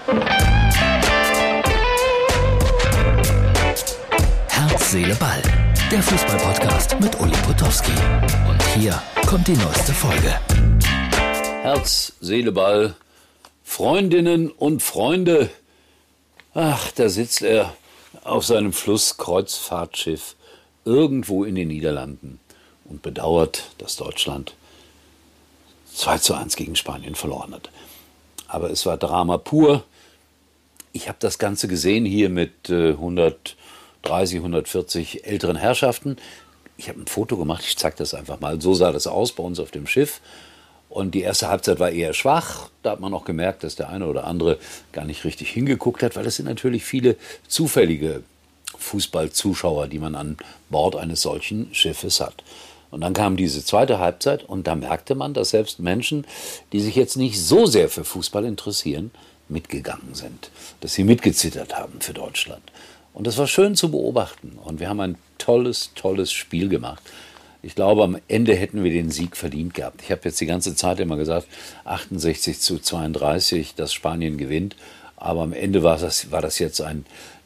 Herz, Seele, Ball. Der Fußball-Podcast mit Uli Potowski. Und hier kommt die neueste Folge. Herz, Seele, Ball. Freundinnen und Freunde. Ach, da sitzt er auf seinem Flusskreuzfahrtschiff irgendwo in den Niederlanden und bedauert, dass Deutschland 2:1 gegen Spanien verloren hat. Aber es war Drama pur. Ich habe das Ganze gesehen hier mit 130, 140 älteren Herrschaften. Ich habe ein Foto gemacht, ich zeige das einfach mal. So sah das aus bei uns auf dem Schiff. Und die erste Halbzeit war eher schwach. Da hat man auch gemerkt, dass der eine oder andere gar nicht richtig hingeguckt hat, weil es sind natürlich viele zufällige Fußballzuschauer, die man an Bord eines solchen Schiffes hat. Und dann kam diese zweite Halbzeit und da merkte man, dass selbst Menschen, die sich jetzt nicht so sehr für Fußball interessieren, mitgegangen sind. Dass sie mitgezittert haben für Deutschland. Und das war schön zu beobachten. Und wir haben ein tolles Spiel gemacht. Ich glaube, am Ende hätten wir den Sieg verdient gehabt. Ich habe jetzt die ganze Zeit immer gesagt, 68:32, dass Spanien gewinnt. Aber am Ende war das jetzt ein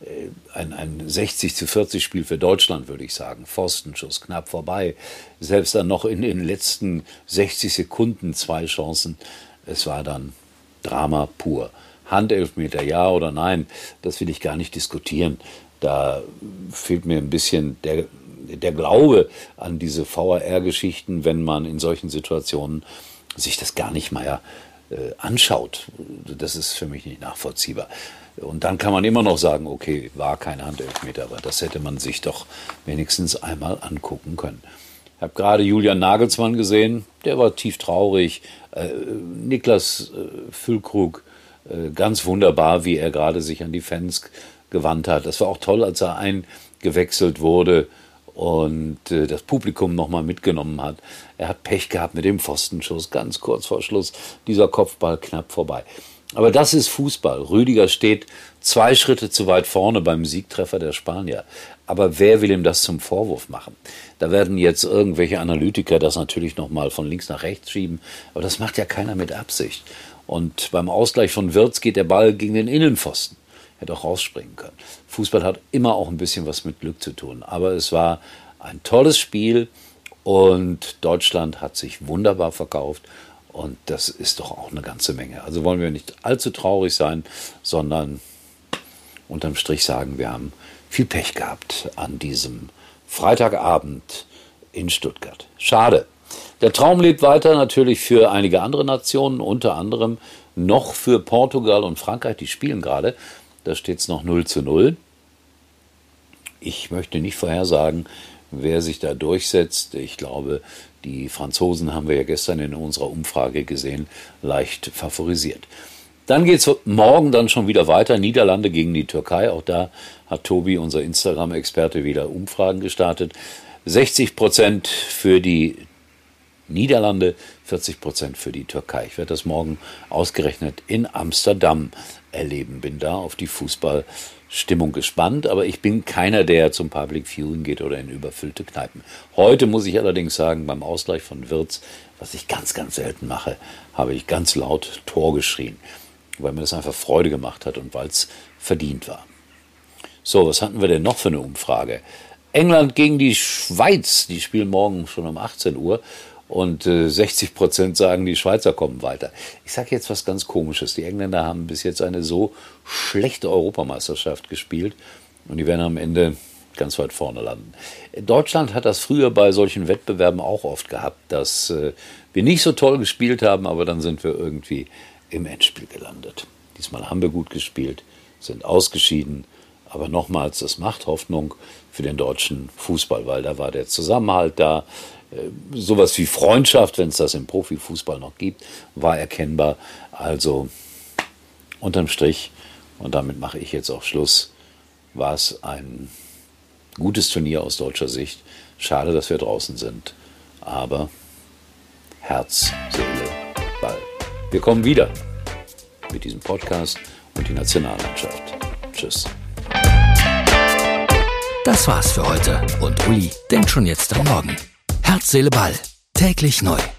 60:40 Spiel für Deutschland, würde ich sagen. Pfostenschuss, knapp vorbei. Selbst dann noch in den letzten 60 Sekunden 2 Chancen. Es war dann Drama pur. Handelfmeter, ja oder nein, das will ich gar nicht diskutieren. Da fehlt mir ein bisschen der Glaube an diese VAR-Geschichten, wenn man in solchen Situationen sich das gar nicht mal anschaut. Das ist für mich nicht nachvollziehbar. Und dann kann man immer noch sagen, okay, war kein Handelfmeter, aber das hätte man sich doch wenigstens einmal angucken können. Ich habe gerade Julian Nagelsmann gesehen, der war tief traurig. Niklas Füllkrug, ganz wunderbar, wie er gerade sich an die Fans gewandt hat. Das war auch toll, als er eingewechselt wurde und das Publikum nochmal mitgenommen hat. Er hat Pech gehabt mit dem Pfostenschuss, ganz kurz vor Schluss, dieser Kopfball knapp vorbei. Aber das ist Fußball. Rüdiger steht 2 Schritte zu weit vorne beim Siegtreffer der Spanier. Aber wer will ihm das zum Vorwurf machen? Da werden jetzt irgendwelche Analytiker das natürlich nochmal von links nach rechts schieben. Aber das macht ja keiner mit Absicht. Und beim Ausgleich von Wirtz geht der Ball gegen den Innenpfosten. Hätte auch rausspringen können. Fußball hat immer auch ein bisschen was mit Glück zu tun. Aber es war ein tolles Spiel und Deutschland hat sich wunderbar verkauft. Und das ist doch auch eine ganze Menge. Also wollen wir nicht allzu traurig sein, sondern unterm Strich sagen, wir haben viel Pech gehabt an diesem Freitagabend in Stuttgart. Schade. Der Traum lebt weiter natürlich für einige andere Nationen, unter anderem noch für Portugal und Frankreich. Die spielen gerade. Da steht es noch 0:0. Ich möchte nicht vorhersagen, wer sich da durchsetzt. Ich glaube, die Franzosen haben wir ja gestern in unserer Umfrage gesehen, leicht favorisiert. Dann geht es morgen dann schon wieder weiter. Niederlande gegen die Türkei. Auch da hat Tobi, unser Instagram-Experte, wieder Umfragen gestartet. 60% für die Niederlande, 40% für die Türkei. Ich werde das morgen ausgerechnet in Amsterdam erleben. Bin da auf die Fußballstimmung gespannt, aber ich bin keiner, der zum Public Viewing geht oder in überfüllte Kneipen. Heute muss ich allerdings sagen, beim Ausgleich von Wirtz, was ich ganz selten mache, habe ich ganz laut Tor geschrien, weil mir das einfach Freude gemacht hat und weil es verdient war. So, was hatten wir denn noch für eine Umfrage? England gegen die Schweiz, die spielen morgen schon um 18 Uhr. Und 60% sagen, die Schweizer kommen weiter. Ich sage jetzt was ganz Komisches. Die Engländer haben bis jetzt eine so schlechte Europameisterschaft gespielt und die werden am Ende ganz weit vorne landen. Deutschland hat das früher bei solchen Wettbewerben auch oft gehabt, dass wir nicht so toll gespielt haben, aber dann sind wir irgendwie im Endspiel gelandet. Diesmal haben wir gut gespielt, sind ausgeschieden. Aber nochmals, das macht Hoffnung für den deutschen Fußball, weil da war der Zusammenhalt da. Sowas wie Freundschaft, wenn es das im Profifußball noch gibt, war erkennbar. Also unterm Strich, und damit mache ich jetzt auch Schluss, war es ein gutes Turnier aus deutscher Sicht. Schade, dass wir draußen sind. Aber Herz, Seele, Ball. Wir kommen wieder mit diesem Podcast und die Nationalmannschaft. Tschüss. Das war's für heute und Uli denkt schon jetzt an morgen. Herz, Seele, Ball. Täglich neu.